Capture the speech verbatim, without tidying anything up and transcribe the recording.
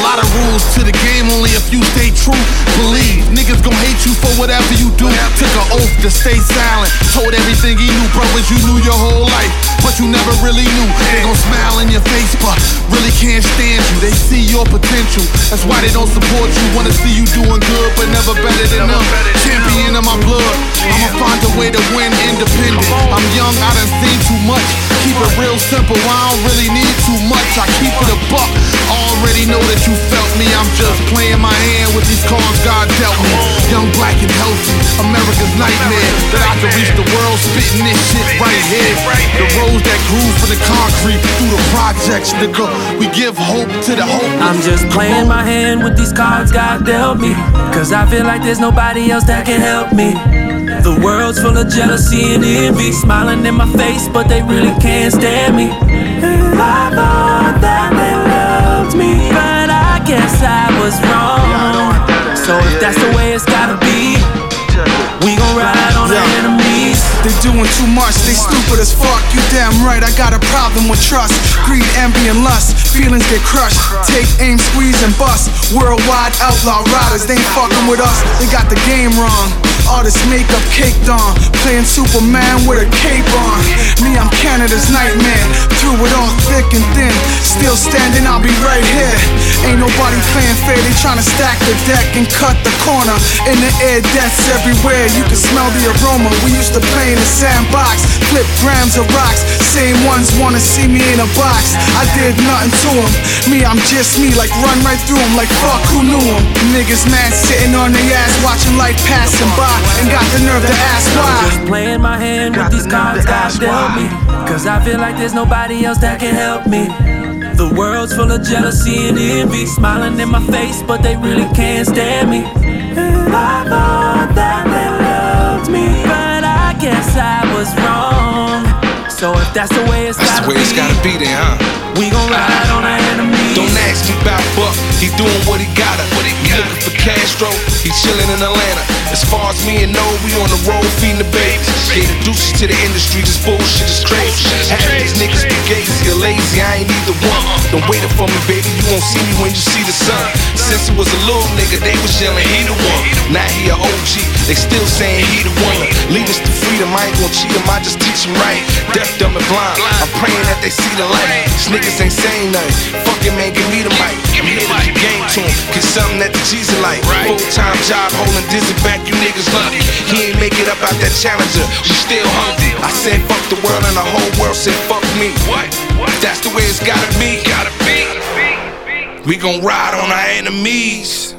lot of rules to the game, only a few stay true. Believe, niggas gon' hate you for whatever you do. Took an oath to stay silent, told everything he knew. Brothers you knew your whole life, but you never really knew. They gon' smile in your face, but really can't stand you. They see your potential, that's why they don't support you. Wanna see you doing good, but never better than them. Champion of my blood, I'ma find a way to win independent. I'm young, I done seen too much. Keep it real simple, I don't really need too much. I keep it a buck, already know that you felt me. I'm just playing my hand with these cards God dealt me. Young, black, and healthy, America's nightmare. That I can reach the world spitting this shit right here. The roads that grew from the concrete through the projects, nigga. We give hope to the hopeless. I'm just playing my hand with these cards God dealt me, cause I feel like there's nobody else that can help me. The world's full of jealousy and envy, smiling in my face, but they really can't stand me. And I thought that they loved me, but I guess I was wrong. So if that's the way it's gotta be, we gon' ride on our enemies. They doing too much, they stupid as fuck. You damn right, I got a problem with trust. Greed, envy, and lust, feelings get crushed. Take aim, squeeze, and bust. Worldwide outlaw riders, they ain't fucking with us. They got the game wrong. All this makeup caked on, playing Superman with a cape on. Me, I'm Canada's nightmare, through it all thick and thin. Still standing, I'll be right here. Ain't nobody playing fair, they tryna stack the deck and cut the corner. In the air, death's everywhere, you can smell the aroma. We used to play in the sandbox, flip grams of rocks. Same ones wanna see me in a box. I did nothing to them, me, I'm just me. Like run right through them, like fuck, who knew them? Niggas mad sitting on their ass, watching life passing by. And got the nerve to ask why. I'm just playing my hand with these cards God dealt me, cause I feel like there's nobody else that can help me. The world's full of jealousy and envy, smiling in my face, but they really can't stand me. And I thought that they loved me, but I guess I was wrong. So if that's the way it's that's gotta the way be, it's gotta be then, huh? we gon' ride on our enemies. Don't ask me about Buck, he doing what he gotta. He looking for Castro, he chillin' in Atlanta. As far as me and know, we on the road feeding the babies. Gave the deuces to the industry, this bullshit is crazy. Half these niggas be gazy or lazy, I ain't either one. Don't wait up for me, baby, you won't see me when you see the sun. Since he was a little nigga, they was yelling he the one. Now he a O G, they still saying he the one. Lead us to freedom, I ain't gon' cheat him, I just teach him right. Deaf, dumb, and blind, I'm praying that they see the light. These niggas ain't saying nothing, fucking man, give me the mic. I'm here to keep game to him, get something that the G's are like. Full-time job, holding dizzy back, you niggas lucky. He ain't make it up out that challenger, we still hungry. I said fuck the world and the whole world said fuck me. That's the way it's gotta be. We gon' ride on our enemies.